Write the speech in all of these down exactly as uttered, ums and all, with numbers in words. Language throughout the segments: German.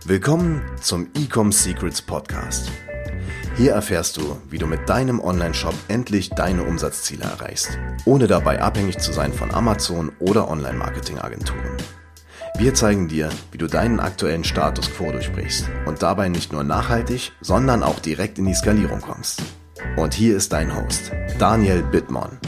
Willkommen zum E-Com Secrets Podcast. Hier erfährst du, wie du mit deinem Online-Shop endlich deine Umsatzziele erreichst, ohne dabei abhängig zu sein von Amazon oder Online-Marketing-Agenturen. Wir zeigen dir, wie du deinen aktuellen Status quo durchbrichst und dabei nicht nur nachhaltig, sondern auch direkt in die Skalierung kommst. Und hier ist dein Host, Daniel Bittmann.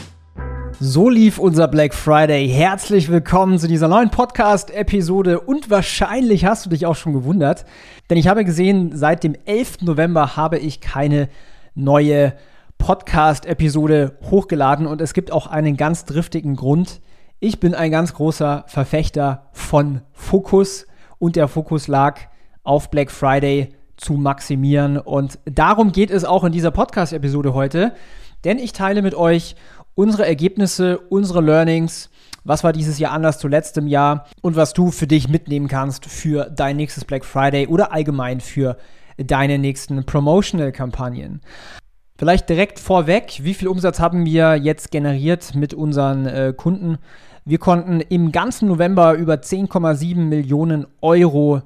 So lief unser Black Friday. Herzlich willkommen zu dieser neuen Podcast-Episode und wahrscheinlich hast du dich auch schon gewundert, denn ich habe gesehen, seit dem elften November habe ich keine neue Podcast-Episode hochgeladen und es gibt auch einen ganz driftigen Grund. Ich bin ein ganz großer Verfechter von Fokus und der Fokus lag auf Black Friday zu maximieren und darum geht es auch in dieser Podcast-Episode heute, denn ich teile mit euch unsere Ergebnisse, unsere Learnings, was war dieses Jahr anders zu letztem Jahr und was du für dich mitnehmen kannst für dein nächstes Black Friday oder allgemein für deine nächsten Promotional-Kampagnen. Vielleicht direkt vorweg, wie viel Umsatz haben wir jetzt generiert mit unseren äh, Kunden? Wir konnten im ganzen November über zehn Komma sieben Millionen Euro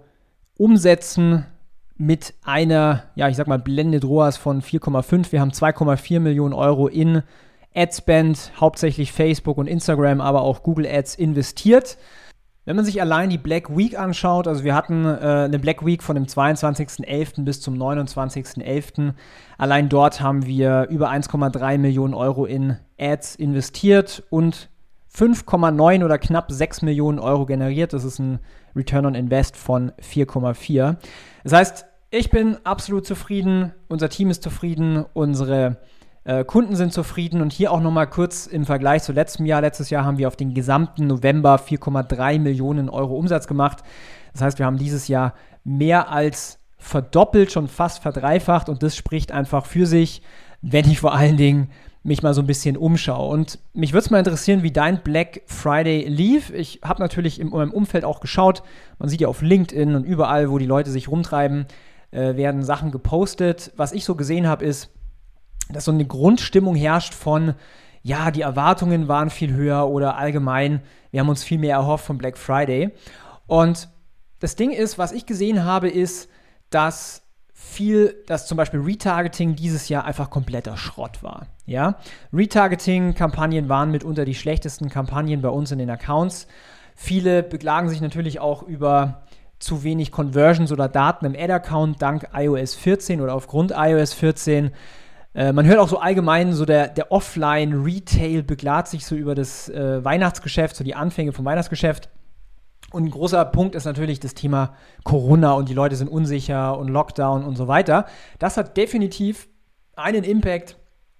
umsetzen mit einer, ja ich sag mal, Blended R O A S von vier Komma fünf. Wir haben zwei Komma vier Millionen Euro in Adspend, hauptsächlich Facebook und Instagram, aber auch Google Ads investiert. Wenn man sich allein die Black Week anschaut, also wir hatten äh, eine Black Week von dem zweiundzwanzigsten elften bis zum neunundzwanzigsten elften Allein dort haben wir über eins Komma drei Millionen Euro in Ads investiert und fünf Komma neun oder knapp sechs Millionen Euro generiert. Das ist ein Return on Invest von vier Komma vier. Das heißt, ich bin absolut zufrieden, unser Team ist zufrieden, unsere Äh, Kunden sind zufrieden und hier auch nochmal kurz im Vergleich zu letztem Jahr. Letztes Jahr haben wir auf den gesamten November vier Komma drei Millionen Euro Umsatz gemacht. Das heißt, wir haben dieses Jahr mehr als verdoppelt, schon fast verdreifacht und das spricht einfach für sich, wenn ich vor allen Dingen mich mal so ein bisschen umschaue. Und mich würde es mal interessieren, wie dein Black Friday lief. Ich habe natürlich in meinem Umfeld auch geschaut. Man sieht ja auf LinkedIn und überall, wo die Leute sich rumtreiben, äh, werden Sachen gepostet. Was ich so gesehen habe, ist, dass so eine Grundstimmung herrscht von, ja, die Erwartungen waren viel höher oder allgemein, wir haben uns viel mehr erhofft vom Black Friday. Und das Ding ist, was ich gesehen habe, ist, dass viel, dass zum Beispiel Retargeting dieses Jahr einfach kompletter Schrott war. Ja? Retargeting-Kampagnen waren mitunter die schlechtesten Kampagnen bei uns in den Accounts. Viele beklagen sich natürlich auch über zu wenig Conversions oder Daten im Ad-Account dank i O S vierzehn oder aufgrund i O S vierzehn. Man hört auch so allgemein, so der, der Offline-Retail beklagt sich so über das äh, Weihnachtsgeschäft, so die Anfänge vom Weihnachtsgeschäft. Und ein großer Punkt ist natürlich das Thema Corona und die Leute sind unsicher und Lockdown und so weiter. Das hat definitiv einen Impact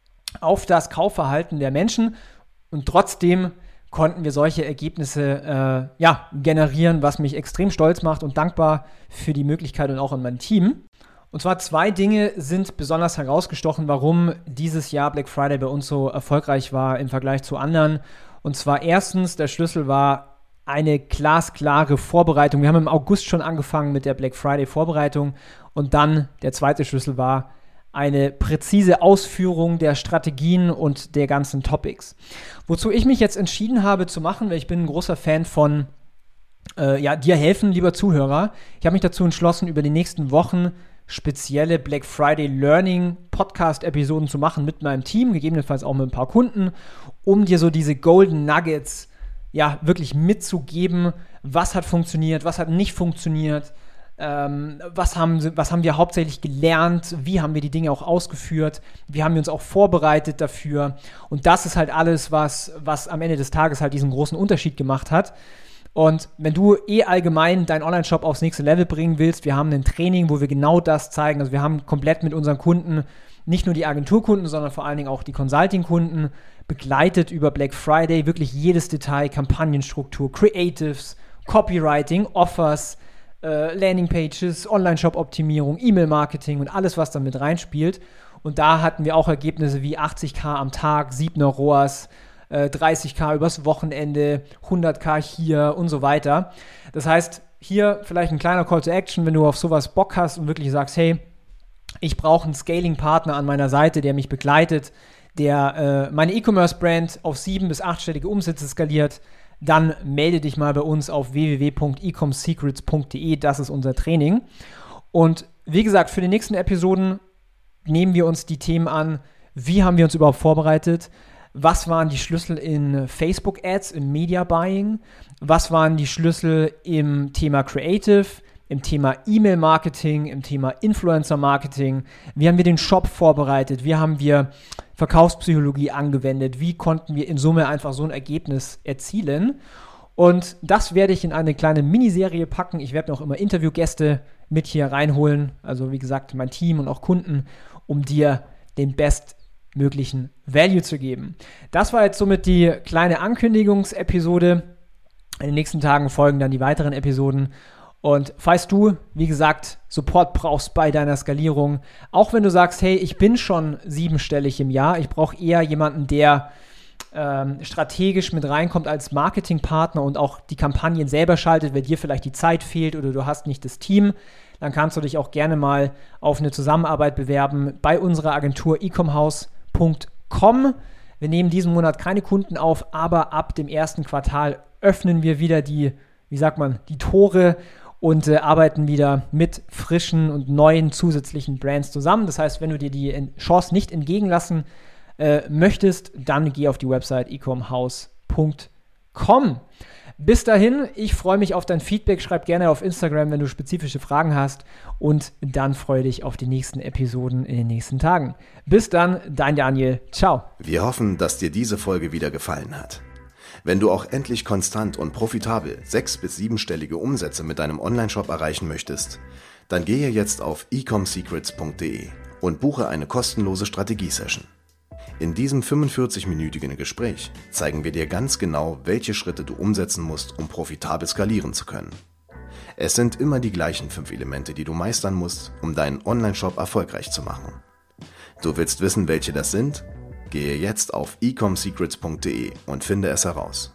auf das Kaufverhalten der Menschen und trotzdem konnten wir solche Ergebnisse äh, ja, generieren, was mich extrem stolz macht und dankbar für die Möglichkeit und auch an mein Team. Und zwar zwei Dinge sind besonders herausgestochen, warum dieses Jahr Black Friday bei uns so erfolgreich war im Vergleich zu anderen. Und zwar erstens, der Schlüssel war eine glasklare Vorbereitung. Wir haben im August schon angefangen mit der Black Friday Vorbereitung. Und dann der zweite Schlüssel war eine präzise Ausführung der Strategien und der ganzen Topics. Wozu ich mich jetzt entschieden habe zu machen, weil ich bin ein großer Fan von äh, ja, dir helfen, lieber Zuhörer. Ich habe mich dazu entschlossen, über die nächsten Wochen spezielle Black Friday Learning Podcast-Episoden zu machen mit meinem Team, gegebenenfalls auch mit ein paar Kunden, um dir so diese Golden Nuggets ja wirklich mitzugeben, was hat funktioniert, was hat nicht funktioniert, ähm, was haben, was haben wir hauptsächlich gelernt, wie haben wir die Dinge auch ausgeführt, wie haben wir uns auch vorbereitet dafür und das ist halt alles, was, was am Ende des Tages halt diesen großen Unterschied gemacht hat. Und wenn du eh allgemein deinen Online-Shop aufs nächste Level bringen willst, wir haben ein Training, wo wir genau das zeigen. Also wir haben komplett mit unseren Kunden, nicht nur die Agenturkunden, sondern vor allen Dingen auch die Consulting-Kunden begleitet über Black Friday, wirklich jedes Detail, Kampagnenstruktur, Creatives, Copywriting, Offers, äh, Landingpages, Online-Shop-Optimierung, E-Mail-Marketing und alles, was da mit reinspielt. Und da hatten wir auch Ergebnisse wie achtzigtausend am Tag, siebener R O A S, dreißigtausend übers Wochenende, hunderttausend hier und so weiter. Das heißt, hier vielleicht ein kleiner Call to Action, wenn du auf sowas Bock hast und wirklich sagst, hey, ich brauche einen Scaling-Partner an meiner Seite, der mich begleitet, der äh, meine E-Commerce-Brand auf sieben- bis achtstellige Umsätze skaliert, dann melde dich mal bei uns auf w w w punkt ecomsecrets punkt d e. Das ist unser Training. Und wie gesagt, für die nächsten Episoden nehmen wir uns die Themen an, wie haben wir uns überhaupt vorbereitet, was waren die Schlüssel in Facebook-Ads, im Media-Buying, was waren die Schlüssel im Thema Creative, im Thema E-Mail-Marketing, im Thema Influencer-Marketing, wie haben wir den Shop vorbereitet, wie haben wir Verkaufspsychologie angewendet, wie konnten wir in Summe einfach so ein Ergebnis erzielen. Und das werde ich in eine kleine Miniserie packen. Ich werde mir auch immer Interviewgäste mit hier reinholen, also wie gesagt mein Team und auch Kunden, um dir den bestmöglichen Value zu geben. Das war jetzt somit die kleine Ankündigungsepisode. In den nächsten Tagen folgen dann die weiteren Episoden. Und falls du, wie gesagt, Support brauchst bei deiner Skalierung, auch wenn du sagst, hey, ich bin schon siebenstellig im Jahr, ich brauche eher jemanden, der ähm, strategisch mit reinkommt als Marketingpartner und auch die Kampagnen selber schaltet, weil dir vielleicht die Zeit fehlt oder du hast nicht das Team, dann kannst du dich auch gerne mal auf eine Zusammenarbeit bewerben bei unserer Agentur ecomhouse punkt com. Wir nehmen diesen Monat keine Kunden auf, aber ab dem ersten Quartal öffnen wir wieder die, wie sagt man, die Tore und äh, arbeiten wieder mit frischen und neuen zusätzlichen Brands zusammen. Das heißt, wenn du dir die Chance nicht entgegenlassen äh, möchtest, dann geh auf die Website ecomhouse punkt com. Bis dahin, ich freue mich auf dein Feedback. Schreib gerne auf Instagram, wenn du spezifische Fragen hast. Und dann freue dich auf die nächsten Episoden in den nächsten Tagen. Bis dann, dein Daniel. Ciao. Wir hoffen, dass dir diese Folge wieder gefallen hat. Wenn du auch endlich konstant und profitabel sechs- bis siebenstellige Umsätze mit deinem Onlineshop erreichen möchtest, dann gehe jetzt auf ecomsecrets punkt d e und buche eine kostenlose Strategie-Session. In diesem fünfundvierzig-minütigen Gespräch zeigen wir dir ganz genau, welche Schritte du umsetzen musst, um profitabel skalieren zu können. Es sind immer die gleichen fünf Elemente, die du meistern musst, um deinen Onlineshop erfolgreich zu machen. Du willst wissen, welche das sind? Gehe jetzt auf ecomsecrets punkt d e und finde es heraus.